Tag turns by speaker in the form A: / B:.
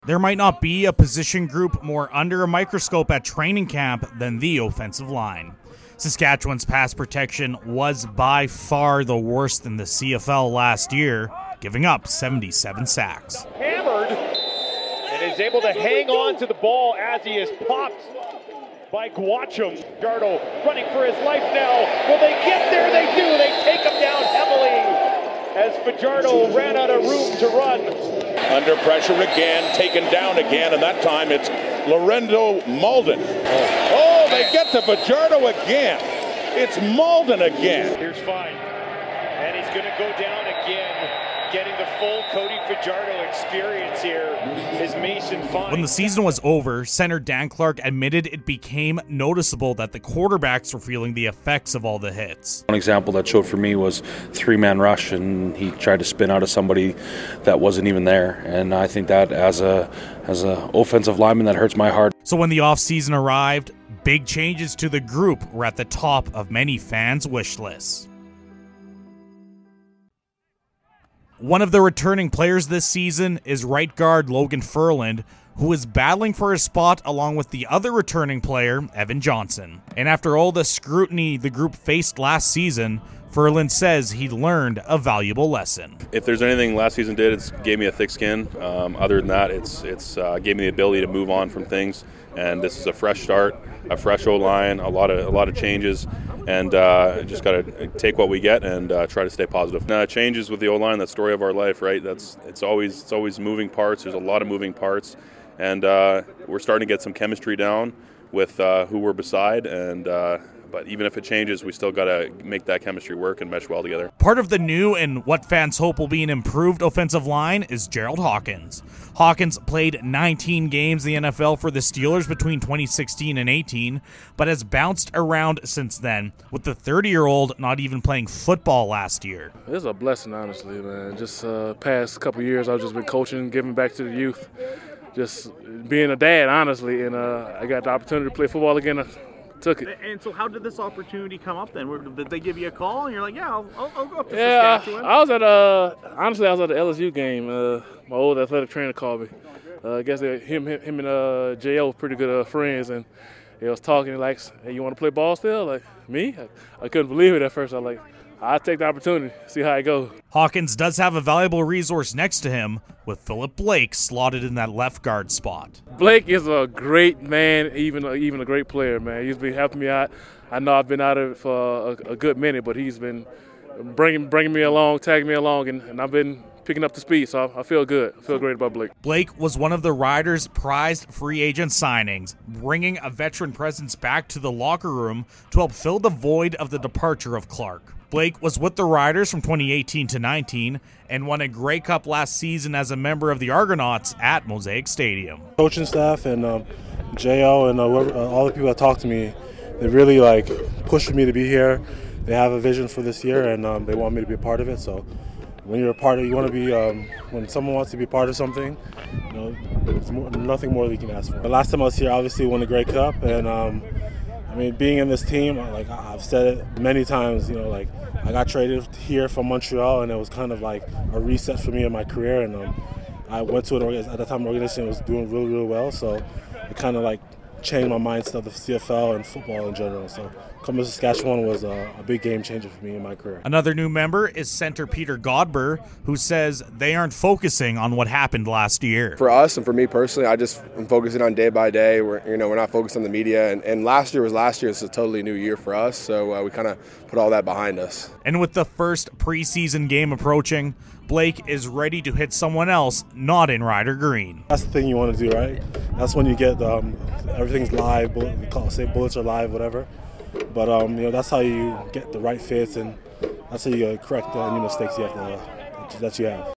A: There might not be a position group more under a microscope at training camp than the offensive line. Saskatchewan's pass protection was by far the worst in the CFL last year, giving up 77 sacks.
B: Hammered and is able to hang on to the ball as he is popped by Guachum. Fajardo running for his life now. Will they get there? They do. They take him down heavily as Fajardo ran out of room to run.
C: Under pressure again, taken down again, and that time it's Lorenzo Malden. Oh, they get to Fajardo again. It's Malden again.
B: Here's Fine, and he's going to go down again, getting the full Cody Fajardo experience here is Mason Fine.
A: When the season was over, center Dan Clark admitted it became noticeable that the quarterbacks were feeling the effects of all the hits.
D: One example that showed for me was three-man rush, and he tried to spin out of somebody that wasn't even there. And I think that as a offensive lineman, that hurts my heart.
A: So when the offseason arrived, big changes to the group were at the top of many fans' wish lists. One of the returning players this season is right guard Logan Ferland, who is battling for his spot along with the other returning player, Evan Johnson. And after all the scrutiny the group faced last season, Ferland says he learned a valuable lesson.
E: If there's anything last season did, it gave me a thick skin. Other than that, it's gave me the ability to move on from things. And this is a fresh start, a fresh O-line, a lot of changes, and just got to take what we get and try to stay positive. Changes with the O-line, that story of our life, right? It's always moving parts. There's a lot of moving parts, and we're starting to get some chemistry down with who we're beside, and but even if it changes, we still got to make that chemistry work and mesh well together.
A: Part of the new and what fans hope will be an improved offensive line is Gerald Hawkins. Hawkins played 19 games in the NFL for the Steelers between 2016 and 18, but has bounced around since then, with the 30-year-old not even playing football last year.
F: It's a blessing, honestly, man. Just past couple years, I've just been coaching, giving back to the youth, just being a dad, honestly, and I got the opportunity to play football again. Took it.
G: And so how did this opportunity come up then? Did they give you a call and you're like, yeah, I'll go up to Saskatchewan?
F: I was at honestly, I was at the LSU game. My old athletic trainer called me. I guess him and J.O. pretty good friends, and they was talking like, hey, you want to play ball still? Like, me? I couldn't believe it at first. I was like, I'll take the opportunity, see how it goes.
A: Hawkins does have a valuable resource next to him, with Philip Blake slotted in that left guard spot.
F: Blake is a great man, even a great player, man. He's been helping me out. I know I've been out of it for a good minute, but he's been bringing me along, tagging me along, and I've been picking up the speed, so I feel good. I feel great about Blake.
A: Blake was one of the Riders' prized free agent signings, bringing a veteran presence back to the locker room to help fill the void of the departure of Clark. Blake was with the Riders from 2018 to 19 and won a Grey Cup last season as a member of the Argonauts at Mosaic Stadium.
H: Coaching staff and J.O. and all the people that talked to me, they really pushed me to be here. They have a vision for this year, and they want me to be a part of it. So when you're a part of it, you want to be, when someone wants to be a part of something, it's nothing more than you can ask for. The last time I was here, obviously won the Grey Cup, and being in this team, I've said it many times, I got traded here from Montreal, and it was kind of like a reset for me in my career. And I went to at the time, an organization that was doing really, really well. So it kind of changed my mindset of the CFL and football in general. So coming to Saskatchewan was a big game changer for me in my career.
A: Another new member is center Peter Godber, who says they aren't focusing on what happened last year.
I: For us and for me personally, I'm focusing on day by day. We're not focused on the media, and last year was last year. It's a totally new year for us, so we kind of put all that behind us.
A: And with the first preseason game approaching, Blake is ready to hit someone else not in Rider Green.
H: That's the thing you want to do, right? That's when you get everything's live. Bullets are live, whatever. But that's how you get the right fits, and that's how you correct any mistakes that you have.